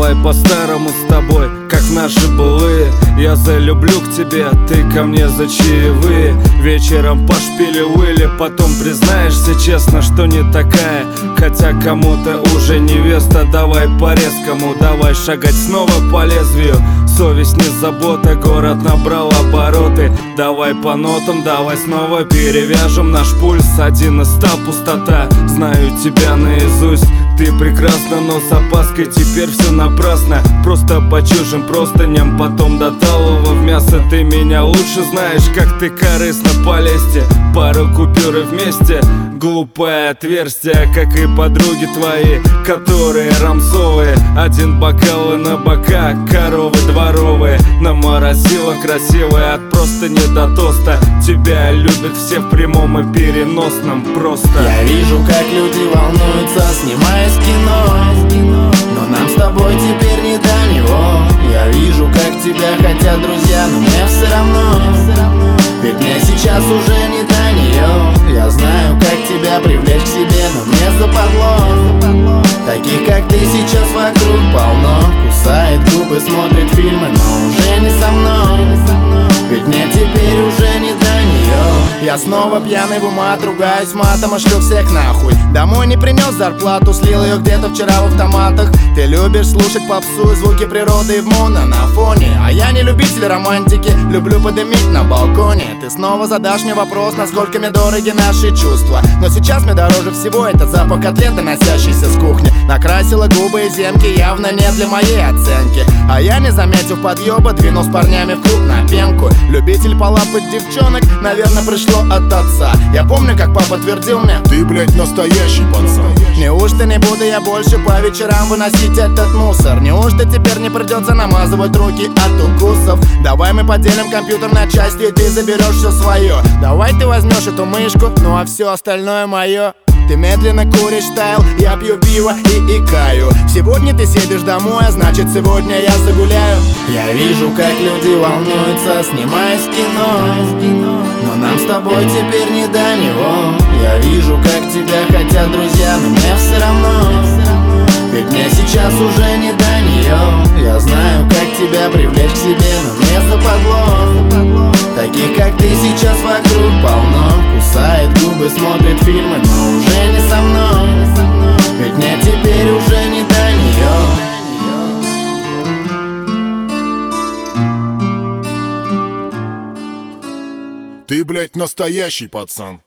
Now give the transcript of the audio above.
Давай по-старому с тобой, как наши былые. Я залюблю к тебе, ты ко мне за чаевые. Вечером по шпилю Уилли, потом признаешься честно, что не такая, хотя кому-то уже невеста. Давай по-резкому, давай шагать снова по лезвию. Совесть не забота, город набрал обороты. Давай по нотам, давай снова перевяжем наш пульс. 1 из 100 пустота, знаю тебя наизусть. Ты прекрасна, но с опаской теперь все напрасно. Просто по чужим простыням, потом до талого в мясо. Ты меня лучше знаешь, как ты корыстно полезьте. Пару купюр и вместе, глупое отверстие. Как и подруги твои, которые рамсовые. 1 бокал и на бока, коровы дворовые. Наморозила красивая от простыни до тоста. Тебя любят все в прямом и переносном просто. Я вижу, как люди волнуются, снимая с кино, но нам с тобой теперь не до него. Я вижу, как тебя хотят друзья, но мне все равно, ведь мне сейчас уже не до нее. Я знаю, как тебя привлечь к себе, но мне западло. Таких, как ты, сейчас вокруг полно. Кусает губы, смотрит фильмы, но уже не со мной, ведь мне теперь уже не до нее. Я снова пьяный в умат, ругаюсь матом и шлю всех нахуй. Домой не принес зарплату, слил ее где-то вчера в автоматах. Ты любишь слушать попсу и звуки природы и в моно на фоне. А я не любитель романтики, люблю подымить на балконе. Ты снова задашь мне вопрос, насколько мне дороги наши чувства. Но сейчас мне дороже всего этот запах котлеты, носящийся с кухни. Накрасила губы и земки, явно не для моей оценки. А я, не заметив подъеба, двинул с парнями в круг на пенку. Любитель полапать девчонок, наверное, пришло от отца. Я помню, как папа твердил мне: ты, блядь, настоящий пацан. Неужто не буду я больше по вечерам выносить этот мусор? Неужто теперь не придется намазывать руки от укусов? Давай мы поделим компьютер на части, и ты заберешь все свое. Давай ты возьмешь эту мышку, ну а все остальное мое. Ты медленно куришь тайл, я пью пиво и икаю. Сегодня ты сидишь домой, а значит сегодня я загуляю. Я вижу, как люди волнуются, снимая с кино, но нам с тобой теперь не до него. Я вижу, как тебя хотят друзья, но мне все равно, ведь мне сейчас уже не до нее. Я знаю, как тебя привлечь к себе, но мне западло. Таких, как ты, сейчас вокруг полно. Кусает губы, смотрит фильмы, но уже не со мной, ведь мне теперь уже не до нее. Ты, блядь, настоящий пацан.